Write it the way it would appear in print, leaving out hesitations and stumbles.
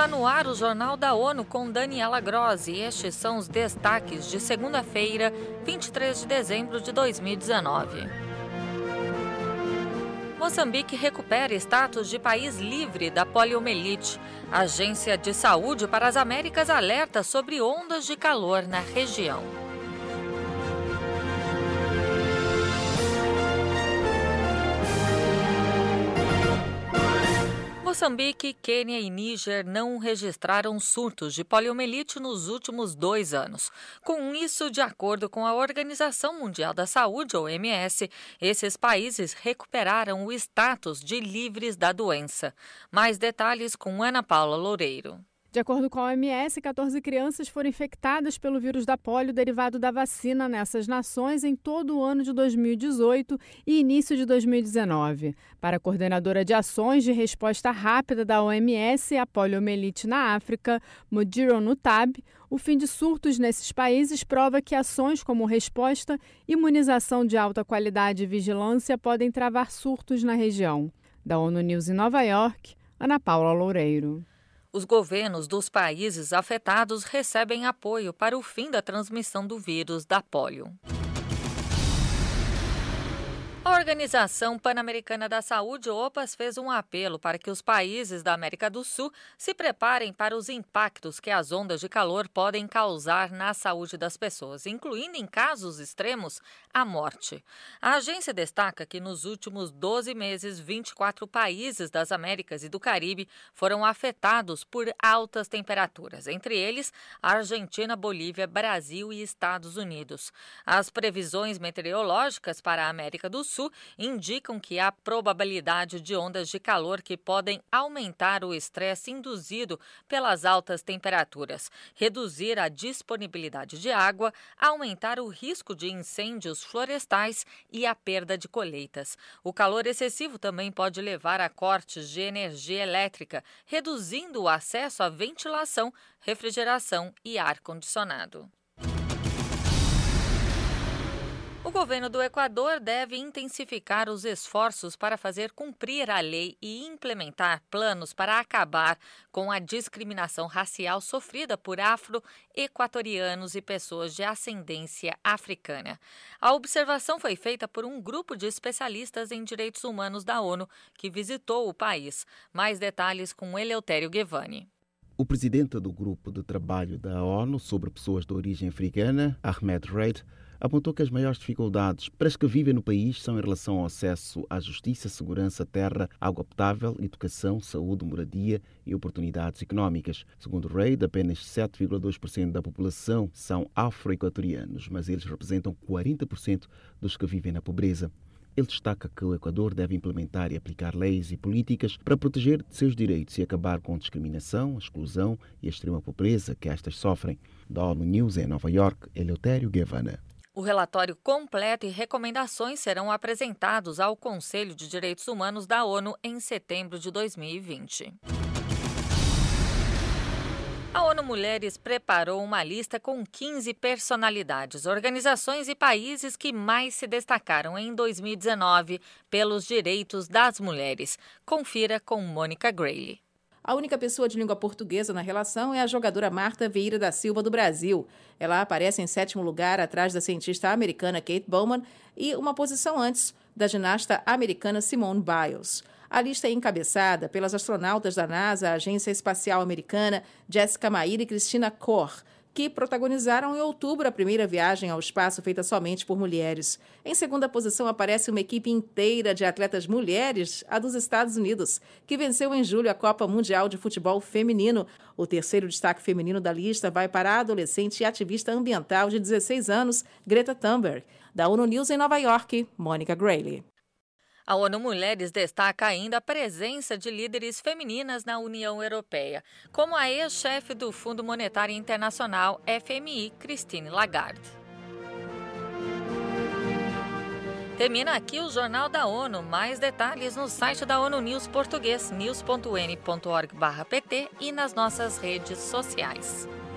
Está no ar o Jornal da ONU com Daniela Grossi e estes são os destaques de segunda-feira, 23 de dezembro de 2019. Moçambique recupera status de país livre da poliomielite. A Agência de Saúde para as Américas alerta sobre ondas de calor na região. Moçambique, Quênia e Níger não registraram surtos de poliomielite nos últimos 2 anos. Com isso, de acordo com a Organização Mundial da Saúde, OMS, esses países recuperaram o status de livres da doença. Mais detalhes com Ana Paula Loureiro. De acordo com a OMS, 14 crianças foram infectadas pelo vírus da polio derivado da vacina nessas nações em todo o ano de 2018 e início de 2019. Para a coordenadora de ações de resposta rápida da OMS à poliomielite na África, Mudiro Nutab, o fim de surtos nesses países prova que ações como resposta, imunização de alta qualidade e vigilância podem travar surtos na região. Da ONU News em Nova York, Ana Paula Loureiro. Os governos dos países afetados recebem apoio para o fim da transmissão do vírus da polio. A Organização Pan-Americana da Saúde, OPAS, fez um apelo para que os países da América do Sul se preparem para os impactos que as ondas de calor podem causar na saúde das pessoas, incluindo, em casos extremos, a morte. A agência destaca que nos últimos 12 meses, 24 países das Américas e do Caribe foram afetados por altas temperaturas, entre eles a Argentina, Bolívia, Brasil e Estados Unidos. As previsões meteorológicas para a América do Sul indicam que há probabilidade de ondas de calor que podem aumentar o estresse induzido pelas altas temperaturas, reduzir a disponibilidade de água, aumentar o risco de incêndios florestais e a perda de colheitas. O calor excessivo também pode levar a cortes de energia elétrica, reduzindo o acesso à ventilação, refrigeração e ar-condicionado. O governo do Equador deve intensificar os esforços para fazer cumprir a lei e implementar planos para acabar com a discriminação racial sofrida por afro-equatorianos e pessoas de ascendência africana. A observação foi feita por um grupo de especialistas em direitos humanos da ONU que visitou o país. Mais detalhes com Eleutério Gevani. O presidente do Grupo de Trabalho da ONU sobre Pessoas de Origem Africana, Ahmed Reid, apontou que as maiores dificuldades para as que vivem no país são em relação ao acesso à justiça, segurança, terra, água potável, educação, saúde, moradia e oportunidades económicas. Segundo Reid, apenas 7,2% da população são afro-equatorianos, mas eles representam 40% dos que vivem na pobreza. Ele destaca que o Equador deve implementar e aplicar leis e políticas para proteger seus direitos e acabar com a discriminação, a exclusão e a extrema pobreza que estas sofrem. Da ONU News em Nova York, Eleutério Gevana. O relatório completo e recomendações serão apresentados ao Conselho de Direitos Humanos da ONU em setembro de 2020. A ONU Mulheres preparou uma lista com 15 personalidades, organizações e países que mais se destacaram em 2019 pelos direitos das mulheres. Confira com Mônica Grayle. A única pessoa de língua portuguesa na relação é a jogadora Marta Vieira da Silva, do Brasil. Ela aparece em 7º lugar, atrás da cientista americana Kate Bowman e uma posição antes da ginasta americana Simone Biles. A lista é encabeçada pelas astronautas da NASA, a Agência Espacial Americana, Jessica Meir e Christina Koch, que protagonizaram em outubro a primeira viagem ao espaço feita somente por mulheres. Em segunda posição aparece uma equipe inteira de atletas mulheres, a dos Estados Unidos, que venceu em julho a Copa Mundial de Futebol Feminino. O terceiro destaque feminino da lista vai para a adolescente e ativista ambiental de 16 anos, Greta Thunberg. Da ONU News em Nova York, Mônica Grayle. A ONU Mulheres destaca ainda a presença de líderes femininas na União Europeia, como a ex-chefe do Fundo Monetário Internacional, FMI, Christine Lagarde. Termina aqui o Jornal da ONU. Mais detalhes no site da ONU News Português, news.un.org/pt e nas nossas redes sociais.